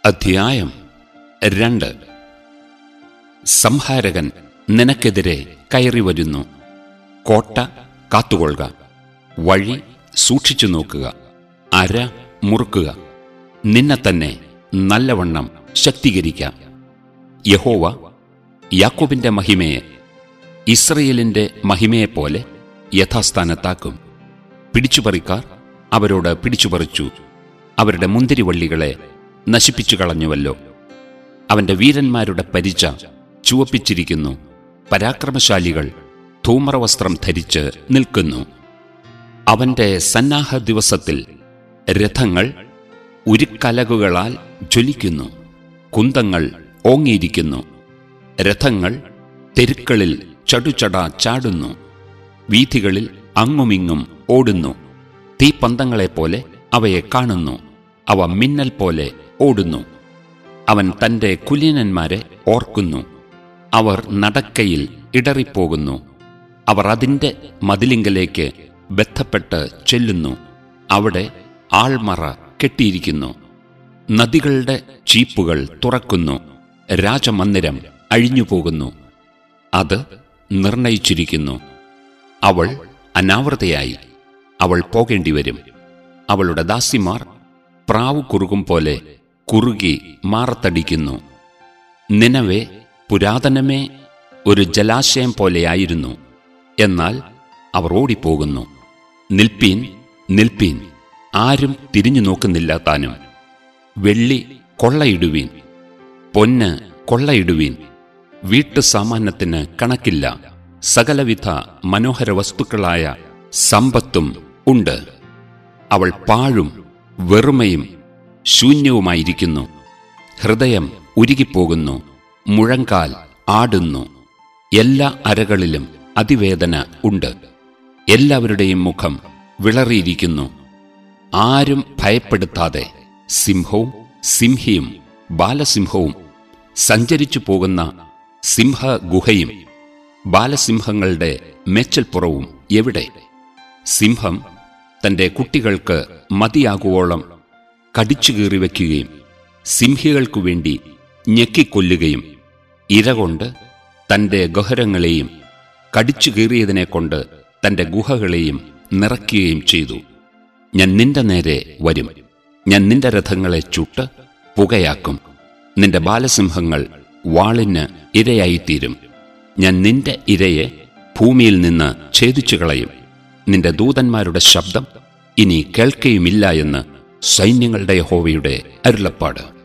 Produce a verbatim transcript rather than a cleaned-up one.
അധ്യായം രണ്ട്. സംഹാരകൻ നിനക്കെതിരെ കയറി വരുന്നു. കോട്ട കാത്തുകൊള്ളുക, വഴി സൂക്ഷിച്ചു നോക്കുക, അര മുറുക്കുക, നിന്നെ തന്നെ നല്ലവണ്ണം ശക്തീകരിക്കാം. യഹോവ യാക്കോബിന്റെ മഹിമയെ ഇസ്രയേലിന്റെ മഹിമയെപ്പോലെ യഥാസ്ഥാനത്താക്കും. പിടിച്ചുപറിക്കാർ അവരോട് പിടിച്ചുപറിച്ചു, അവരുടെ മുന്തിരിവള്ളികളെ നശിപ്പിച്ചു കളഞ്ഞുവല്ലോ. അവന്റെ വീരന്മാരുടെ പരിച ചുവപ്പിച്ചിരിക്കുന്നു, പരാക്രമശാലികൾ ധൂമ്രവസ്ത്രം ധരിച്ച് നിൽക്കുന്നു. അവന്റെ സന്നാഹ ദിവസത്തിൽ രഥങ്ങൾ ഉരുക്കലകുകളാൽ ജ്വലിക്കുന്നു, കുന്തങ്ങൾ ഓങ്ങിയിരിക്കുന്നു, രഥങ്ങൾ തെരുക്കളിൽ ചടുചട ചാടുന്നു, വീഥികളിൽ അങ്ങുമിങ്ങും ഓടുന്നു. തീപ്പന്തങ്ങളെപ്പോലെ അവയെ കാണുന്നു, അവ മിന്നൽ പോലെ ഓടുന്നു. അവൻ തന്റെ കുലീനന്മാരെ ഓർക്കുന്നു, അവർ നടക്കയിൽ ഇടറിപ്പോകുന്നു. അവർ അതിന്റെ മതിലിങ്കലേക്ക് ബന്ധപ്പെട്ട് ചെല്ലുന്നു, അവിടെ ആൾമറ കെട്ടിയിരിക്കുന്നു. നദികളുടെ ചീപ്പുകൾ തുറക്കുന്നു, രാജമന്ദിരം അഴിഞ്ഞുപോകുന്നു, അത് നിർണയിച്ചിരിക്കുന്നു. അവൾ അനാവൃതയായി, അവൾ പോകേണ്ടിവരും. അവളുടെ ദാസിമാർ പ്രാവു കുറുകും പോലെ കുറുകി മാറത്തടിക്കുന്നു. നിനവേ പുരാതനമേ ഒരു ജലാശയം പോലെയായിരുന്നു, എന്നാൽ അവർ ഓടിപ്പോകുന്നു. നിൽപ്പീൻ, നിൽപ്പീൻ, ആരും തിരിഞ്ഞു നോക്കുന്നില്ല താനും. വെള്ളി കൊള്ളയിടുവീൻ, പൊന്ന് കൊള്ളയിടുവീൻ, വീട്ടു സാമാന്യത്തിന് കണക്കില്ല. സകലവിധ മനോഹര വസ്തുക്കളായ സമ്പത്തും ഉണ്ട്. അവൾ പാഴും വെറുമയും ശൂന്യവുമായിരിക്കുന്നു. ഹൃദയം ഉരുകിപ്പോകുന്നു, മുഴങ്കാൽ ആടുന്നു. എല്ലാ അരകളിലും അതിവേദന ഉണ്ട്. എല്ലാവരുടെയും മുഖം വിളറിയിരിക്കുന്നു. ആരും ഭയപ്പെടുത്താതെ സിംഹവും സിംഹിയും ബാലസിംഹവും സഞ്ചരിച്ചു പോകുന്ന സിംഹഗുഹയും ബാലസിംഹങ്ങളുടെ മേച്ചൽപ്പുറവും എവിടെ? സിംഹം തന്റെ കുട്ടികൾക്ക് മതിയാകുവോളം കടിച്ചുകീറിവെക്കുകയും സിംഹികൾക്കു വേണ്ടി ഞെക്കിക്കൊല്ലുകയും ഇരകൊണ്ട് തന്റെ ഗഹരങ്ങളെയും കടിച്ചുകീറിയതിനെക്കൊണ്ട് തന്റെ ഗുഹകളെയും നിറയ്ക്കുകയും ചെയ്തു. ഞാൻ നിന്റെ നേരെ വരും, ഞാൻ നിന്റെ രഥങ്ങളെ ചുട്ട് പുകയാക്കും. നിന്റെ ബാലസിംഹങ്ങൾ വാളിന് ഇരയായിത്തീരും. ഞാൻ നിന്റെ ഇരയെ ഭൂമിയിൽ നിന്ന് ഛേദിച്ചു കളയും. നിന്റെ ദൂതന്മാരുടെ ശബ്ദം ഇനി കേൾക്കുകയുമില്ല എന്ന് സൈന്യങ്ങളുടെ യഹോവയുടെ അരുളപ്പാട്.